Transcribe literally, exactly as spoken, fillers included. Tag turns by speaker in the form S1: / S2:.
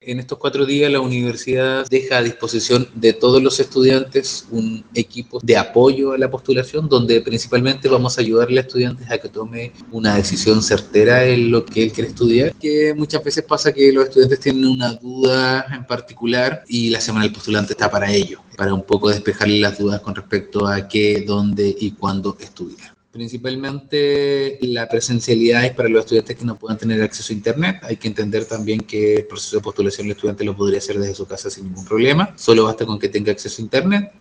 S1: En estos cuatro días la universidad deja a disposición de todos los estudiantes un equipo de apoyo a la postulación, donde principalmente vamos a ayudarle a estudiantes a que tome una decisión certera en lo que él quiere estudiar, que muchas veces pasa que los estudiantes tienen una duda en particular y la semana del postulante está para ello, para un poco despejarle las dudas con respecto a qué, dónde y cuándo estudiar. Principalmente la presencialidad es para los estudiantes que no puedan tener acceso a internet. Hay que entender también que el proceso de postulación el estudiante lo podría hacer desde su casa sin ningún problema. Solo basta con que tenga acceso a internet.